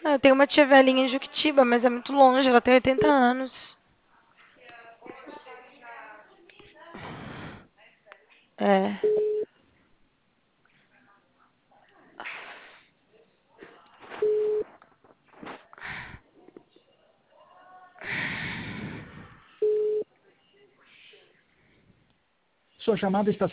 Eu tenho uma tia velhinha em Juquitiba, mas é muito longe, ela tem 80 anos. É. Sua chamada está